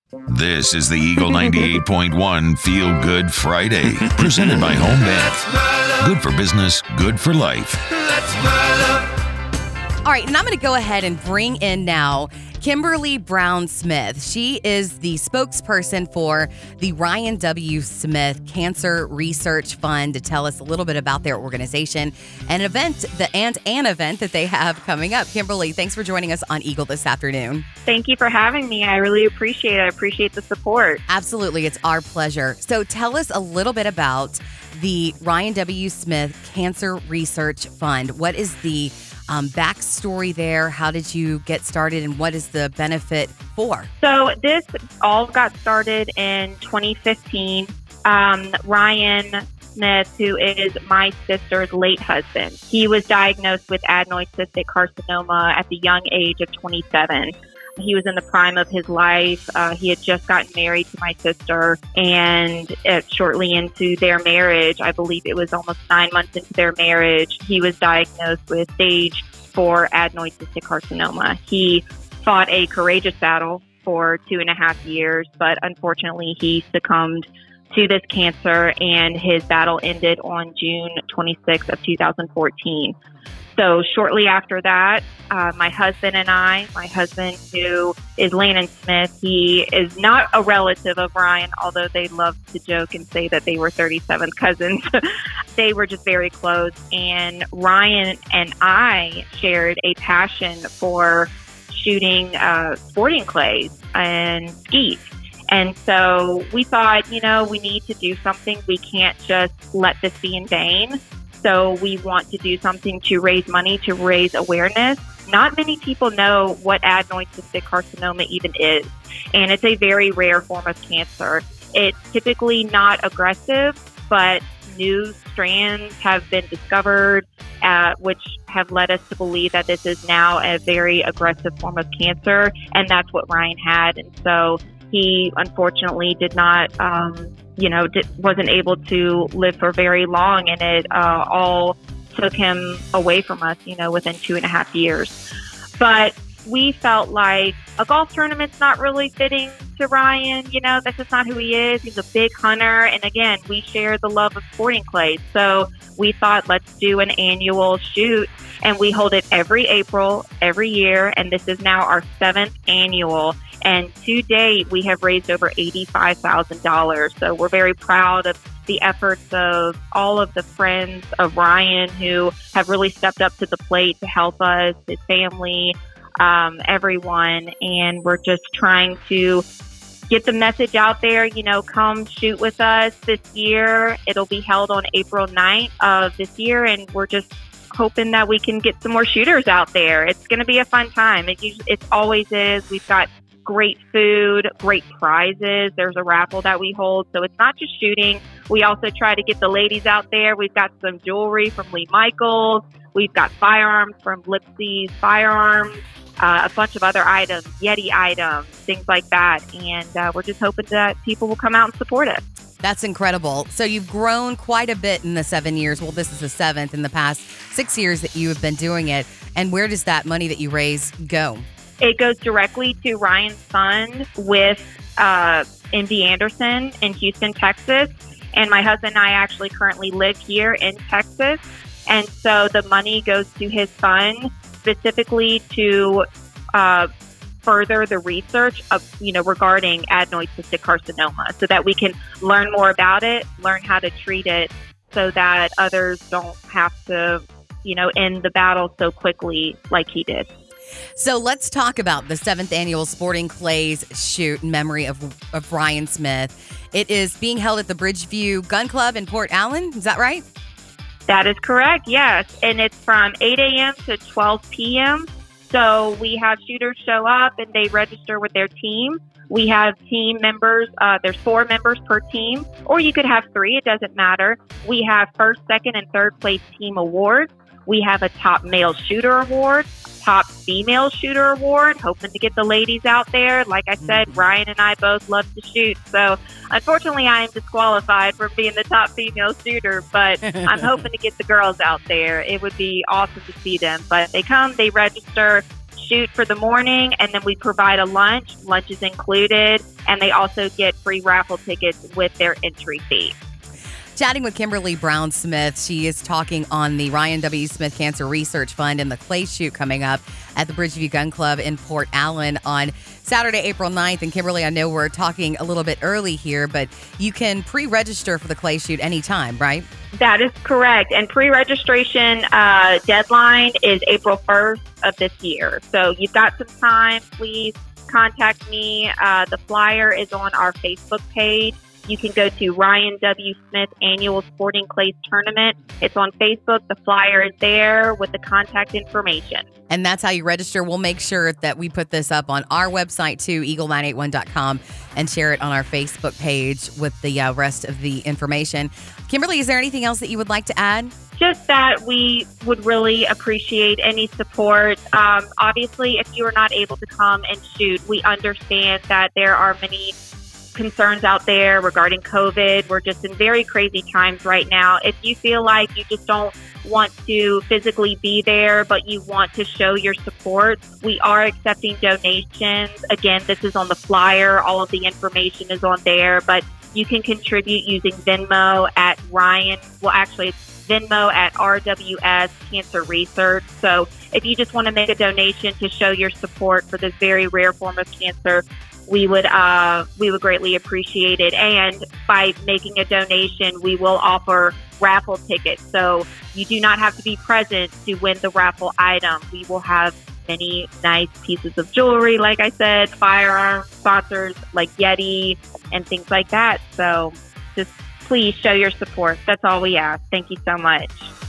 This is the Eagle 98.1 Feel Good Friday, presented by Home Bet. Good for business, good for life. All right, and I'm going to go ahead and bring in now Kimberly Brown Smith. She is the spokesperson for the Ryan W. Smith Cancer Research Fund to tell us a little bit about their organization and an event that they have coming up. Kimberly, thanks for joining us on Eagle this afternoon. Thank you for having me. I really appreciate it. I appreciate the support. Absolutely. It's our pleasure. So tell us a little bit about the Ryan W. Smith Cancer Research Fund. What is the backstory there? How did you get started and what is the benefit for? So this all got started in 2015. Ryan Smith, who is my sister's late husband, he was diagnosed with adenoid cystic carcinoma at the young age of 27. He was in the prime of his life. He had just gotten married to my sister, and shortly into their marriage, I believe it was almost 9 months into their marriage, he was diagnosed with stage 4 adenoid cystic carcinoma. He fought a courageous battle for 2.5 years, but unfortunately he succumbed to this cancer, and his battle ended on June 26th of 2014. So shortly after that, my husband who is Landon Smith, he is not a relative of Ryan, although they love to joke and say that they were 37th cousins. They were just very close. And Ryan and I shared a passion for shooting sporting clays and skeet. And so we thought, we need to do something. We can't just let this be in vain. So we want to do something to raise money, to raise awareness. Not many people know what adenoid cystic carcinoma even is, and it's a very rare form of cancer. It's typically not aggressive, but new strands have been discovered, which have led us to believe that this is now a very aggressive form of cancer, and that's what Ryan had. And so he unfortunately did not wasn't able to live for very long, and it all took him away from us, within 2.5 years. But we felt like a golf tournament's not really fitting to Ryan. That's just not who he is. He's a big hunter. And again, we share the love of sporting clays. So we thought, let's do an annual shoot. And we hold it every April, every year. And this is now our 7th annual. And to date, we have raised over $85,000. So we're very proud of the efforts of all of the friends of Ryan who have really stepped up to the plate to help us, his family, everyone. And we're just trying to get the message out there, come shoot with us this year. It'll be held on April 9th of this year. And we're just hoping that we can get some more shooters out there. It's going to be a fun time. It always is. We've got great food, great prizes. There's a raffle that we hold. So it's not just shooting. We also try to get the ladies out there. We've got some jewelry from Lee Michaels. We've got firearms from Lipsy's Firearms, a bunch of other items, Yeti items, things like that. And we're just hoping that people will come out and support us. That's incredible. So you've grown quite a bit in the 7 years. Well, this is the 7th in the past 6 years that you have been doing it. And where does that money that you raise go? It goes directly to Ryan's fund with MD Anderson in Houston, Texas. And my husband and I actually currently live here in Texas. And so the money goes to his fund specifically to further the research of, regarding adenoid cystic carcinoma so that we can learn more about it, learn how to treat it so that others don't have to, end the battle so quickly like he did. So let's talk about the 7th annual Sporting Clays shoot in memory of Ryan Smith. It is being held at the Bridgeview Gun Club in Port Allen. Is that right? That is correct, yes. And it's from 8 a.m. to 12 p.m. So we have shooters show up and they register with their team. We have team members. There's 4 members per team, or you could have 3. It doesn't matter. We have first, second, and third place team awards. We have a top male shooter award, top female shooter award, hoping to get the ladies out there. Like I said, Ryan and I both love to shoot. So unfortunately, I am disqualified from being the top female shooter, but I'm hoping to get the girls out there. It would be awesome to see them. But they come, they register, shoot for the morning, and then we provide a lunch. Lunch is included, and they also get free raffle tickets with their entry fee. Chatting with Kimberly Brown Smith. She is talking on the Ryan W. Smith Cancer Research Fund and the clay shoot coming up at the Bridgeview Gun Club in Port Allen on Saturday, April 9th. And Kimberly, I know we're talking a little bit early here, but you can pre-register for the clay shoot anytime, right? That is correct. And pre-registration deadline is April 1st of this year. So you've got some time. Please contact me. The flyer is on our Facebook page. You can go to Ryan W. Smith Annual Sporting Clays Tournament. It's on Facebook. The flyer is there with the contact information. And that's how you register. We'll make sure that we put this up on our website too, eagle981.com, and share it on our Facebook page with the rest of the information. Kimberly, is there anything else that you would like to add? Just that we would really appreciate any support. Obviously, if you are not able to come and shoot, we understand that there are many concerns out there regarding COVID. We're just in very crazy times right now. If you feel like you just don't want to physically be there, but you want to show your support, we are accepting donations. Again, this is on the flyer. All of the information is on there, but you can contribute using Venmo at Ryan. Well, actually, it's Venmo at RWS Cancer Research. So if you just want to make a donation to show your support for this very rare form of cancer, we would greatly appreciate it. And by making a donation, we will offer raffle tickets. So you do not have to be present to win the raffle item. We will have many nice pieces of jewelry, like I said, firearm sponsors like Yeti and things like that. So just please show your support. That's all we ask. Thank you so much.